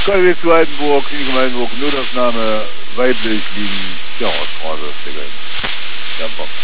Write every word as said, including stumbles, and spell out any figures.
K W zu Heidenburg, Klinikum Heidenburg, Notaufnahme, weiblich liegen, ja, Straße, ja,